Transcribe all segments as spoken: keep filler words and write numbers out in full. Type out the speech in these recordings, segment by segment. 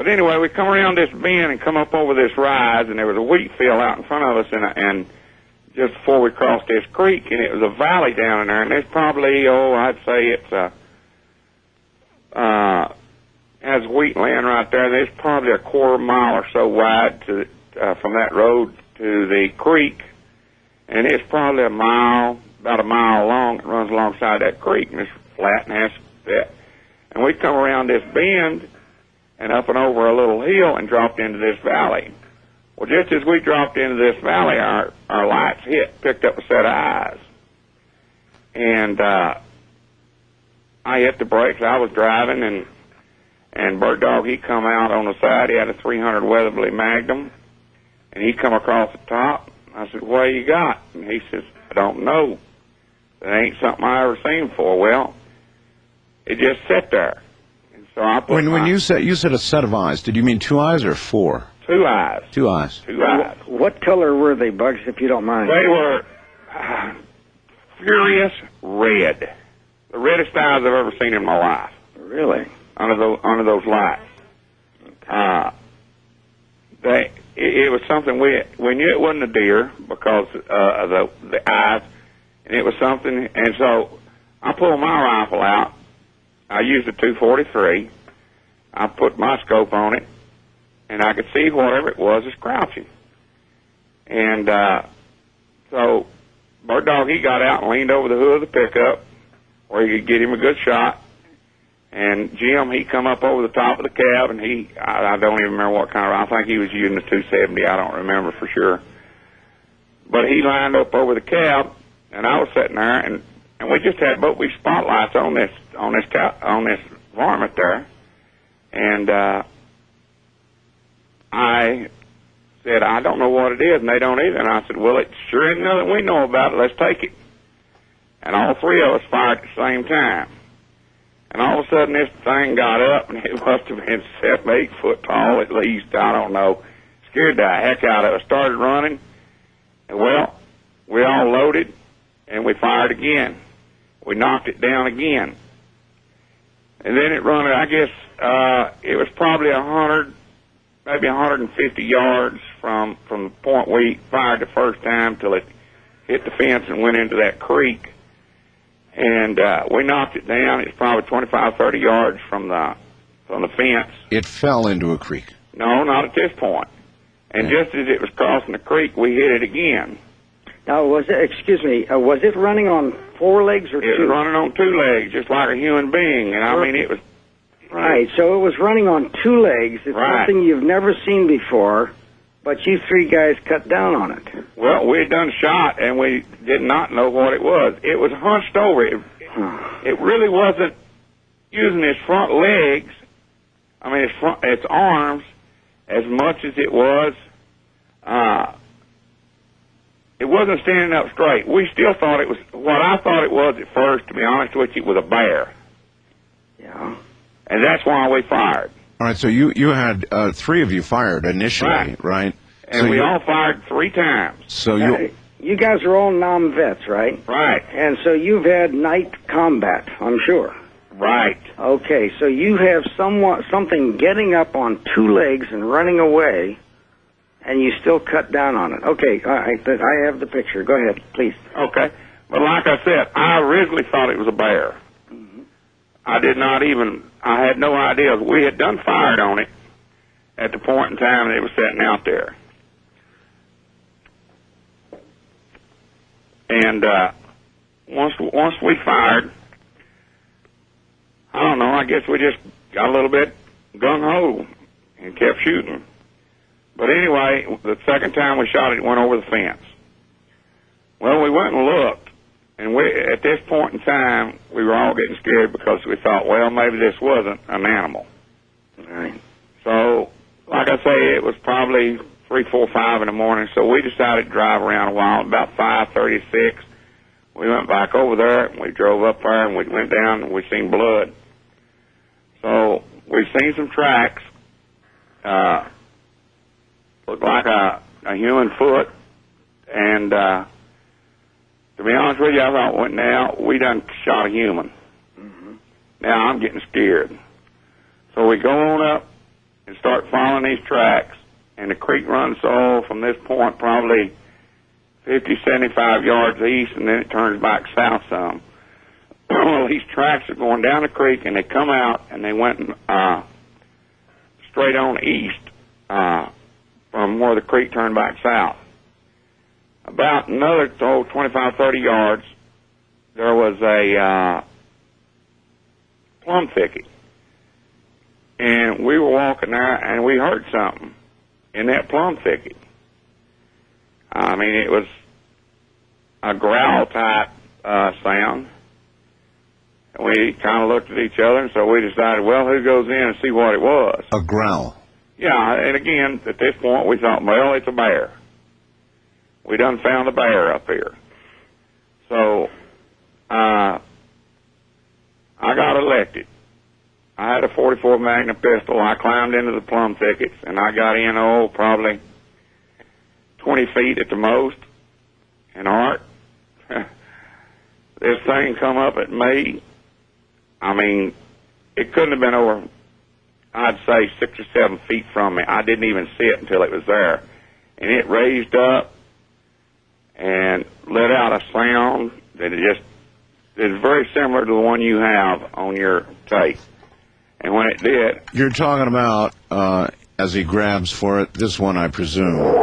But anyway, we come around this bend and come up over this rise, and there was a wheat field out in front of us, and, and just before we crossed this creek, and it was a valley down in there, and there's probably, oh, I'd say it's a, uh, has wheat land right there. There's probably a quarter mile or so wide to uh, from that road to the creek, and it's probably a mile, about a mile long. It runs alongside that creek, and it's flat and has that. And we come around this bend and up and over a little hill and dropped into this valley. Well, just as we dropped into this valley, our, our lights hit, picked up a set of eyes. And uh, I hit the brakes. I was driving, and and Bird Dog, he come out on the side. He had a three hundred Weatherby Magnum, and he come across the top. I said, what you got? And he says, I don't know. That ain't something I ever seen before. Well, it just sat there. And so I put when, my, when you said you said a set of eyes, did you mean two eyes or four? Two eyes. Two eyes. Two eyes. What color were they, Bugs, if you don't mind? They were uh, furious red. The reddest eyes I've ever seen in my life. Really? Under those, under those lights. Okay. Uh, they, it, it was something we, we knew it wasn't a deer because uh, of the, the eyes, and it was something, and so I pulled my rifle out. I used a two forty-three. I put my scope on it, and I could see whatever it was is crouching. And uh, so Bird Dog, he got out and leaned over the hood of the pickup where he could get him a good shot. And Jim, he come up over the top of the cab, and he, I, I don't even remember what kind of rifle. I think he was using a two seventy. I don't remember for sure. But he lined up over the cab, and I was sitting there, and, and we just had both these spotlights on this on this on this varmint there. And uh, I said, I don't know what it is, and they don't either. And I said, well, it sure ain't nothing we know about it. Let's take it. And all three of us fired at the same time. And all of a sudden, this thing got up, and it must have been seven, eight foot tall at least. I don't know. Scared the heck out of us. Started running. And, well, we all loaded, and we fired again. We knocked it down again. And then it run, I guess, uh, it was probably a hundred, maybe a hundred and fifty yards from, from the point we fired the first time till it hit the fence and went into that creek. And uh, we knocked it down. It's probably twenty-five, thirty yards from the from the fence. It fell into a creek. No, not at this point. And Yeah. just as it was crossing the creek, we hit it again. Now, was it, excuse me, uh, was it running on four legs or It two? was running on two legs, just like a human being. And I mean, it was... Right, so it was running on two legs. It's Right. something you've never seen before, but you three guys cut down on it. Well, we had done shot, and we did not know what it was. It was hunched over. It, it really wasn't using its front legs, I mean, its, front, its arms, as much as it was... Uh, it wasn't standing up straight. We still thought it was... What I thought it was at first, to be honest with you, was a bear. Yeah. And that's why we fired. All right, so you, you had uh, three of you fired initially, Right. right? And so we you, all fired three times. So Now, you... you guys are all non-vets, right? Right. And so you've had night combat, I'm sure. Right. Okay, so you have somewhat something getting up on two legs and running away, and you still cut down on it. Okay, all right, th- I have the picture. Go ahead, please. Okay. But like I said, I originally thought it was a bear. Mm-hmm. I did not even... I had no idea. We had done fired on it at the point in time that it was sitting out there. And uh, once once we fired, I don't know, I guess we just got a little bit gung-ho and kept shooting. But anyway, the second time we shot it, it went over the fence. Well, we went and looked, and we, at this point in time, we were all getting scared because we thought, well, maybe this wasn't an animal. All right. So, like I say, it was probably three, four, five in the morning, so we decided to drive around a while. About five thirty-six, we went back over there, and we drove up there, and we went down, and we seen blood. So, we've seen some tracks. Uh, looked like a, a human foot, and uh, to be honest with you, I thought, well, now, we done shot a human. Mm-hmm. Now I'm getting scared. So we go on up and start following these tracks. And the creek runs so from this point probably fifty, seventy-five yards east, and then it turns back south some. Well, these tracks are going down the creek, and they come out, and they went uh, straight on east uh, from where the creek turned back south. About another oh, twenty-five, thirty yards, there was a uh, plum thicket. And we were walking there, and we heard something in that plum thicket. I mean, it was a growl-type uh, sound. And we kind of looked at each other, and so we decided, well, who goes in and see what it was? A growl. Yeah, and again, at this point, we thought, well, it's a bear. We done found a bear up here. So, uh, I got elected. I had a forty-four Magnum pistol. I climbed into the plum thickets, and I got in, oh, probably twenty feet at the most. And Art, this thing come up at me. I mean, it couldn't have been over, I'd say, six or seven feet from me. I didn't even see it until it was there. And it raised up and let out a sound that it just is very similar to the one you have on your tape. And when it did... You're talking about, uh, as he grabs for it, this one, I presume.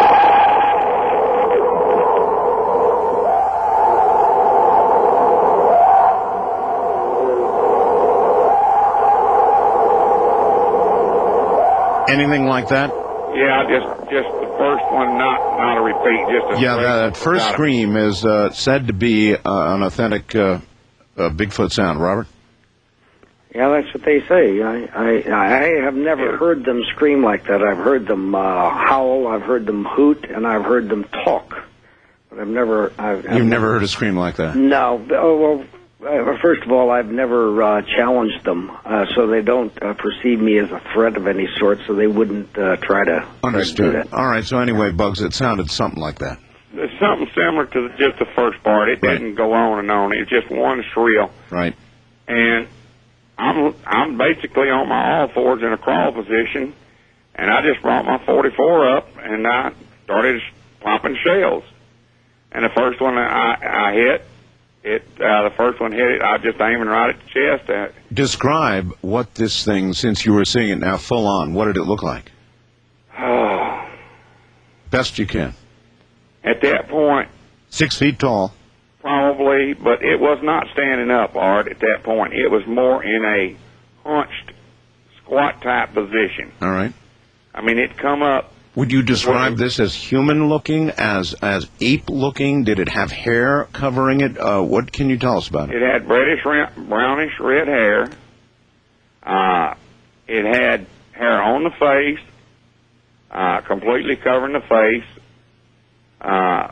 Anything like that? Yeah, just just the first one, not not a repeat, just a... Yeah, that first scream is uh, said to be uh, an authentic uh, uh, Bigfoot sound. Robert? Yeah, that's what they say. I I, I have never heard them scream like that. I've heard them uh, howl, I've heard them hoot, and I've heard them talk. But I've never... I've, You've I've never heard a scream like that? No. Oh, well... Uh, first of all, I've never uh, challenged them, uh, so they don't uh, perceive me as a threat of any sort, so they wouldn't uh, try to... Understood. Try to do that. All right, so anyway, Bugs, it sounded something like that. It's something similar to the, just the first part. It Right. didn't go on and on. It was just one shrill. Right. And I'm I'm basically on my all fours in a crawl position, and I just brought my forty-four up, and I started popping shells. And the first one I, I hit, it uh, the first one hit it, I was just aiming right at the chest. At it. Describe what this thing, since you were seeing it now full on, what did it look like? Oh. Best you can. At that point, Six feet tall. probably, but it was not standing up, Art, at that point. It was more in a hunched, squat-type position. All right. I mean, it come up. Would you describe this as human-looking, as as ape-looking? Did it have hair covering it? Uh, what can you tell us about it? It had reddish, brownish red hair. Uh, it had hair on the face, uh, completely covering the face. Uh,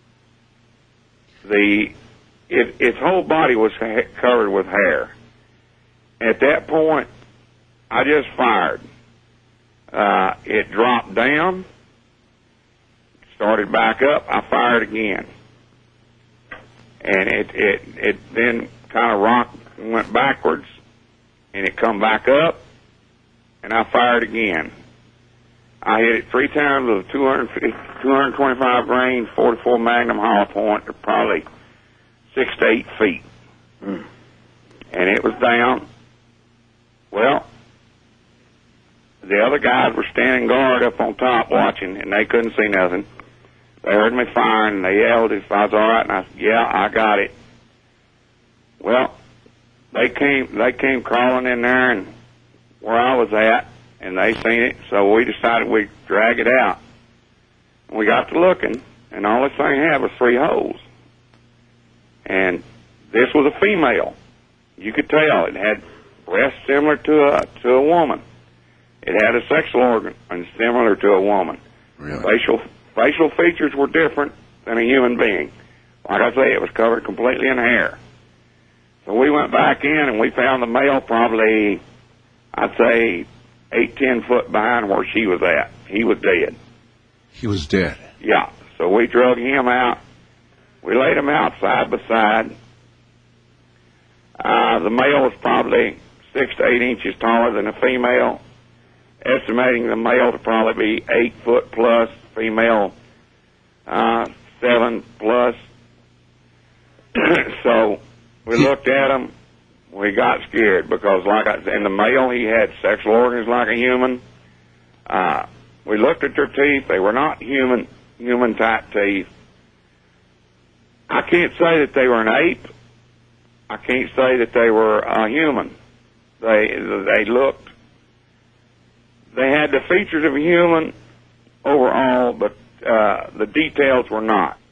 the it, its whole body was ha- covered with hair. At that point, I just fired. Uh, it dropped down, started back up. I fired again, and it it it then kind of rocked and went backwards, and it come back up, and I fired again. I hit it three times with a two hundred twenty-five grain forty-four Magnum hollow point, to probably six to eight feet, mm. and it was down. Well, the other guys were standing guard up on top watching, and they couldn't see nothing. They heard me firing, and they yelled if I was all right, and I said, yeah, I got it. Well, they came they came crawling in there and where I was at, and they seen it, so we decided we'd drag it out. And we got to looking, and all this thing had was three holes. And this was a female. You could tell it had breasts similar to a to a woman. It had a sexual organ and similar to a woman. Really? Facial facial features were different than a human being. Like I say, it was covered completely in hair. So we went back in and we found the male probably, I'd say, eight, ten foot behind where she was at. He was dead. He was dead. Yeah. So we drug him out. We laid him out side by side. Uh, the male was probably six to eight inches taller than the female. estimating the male to probably be eight foot plus, female uh, seven plus. So we looked at him. We got scared because, like I said, in the male, he had sexual organs like a human. Uh, we looked at their teeth. They were not human, human type teeth. I can't say that they were an ape. I can't say that they were a human. They they looked. They had the features of a human overall, but uh, the details were not.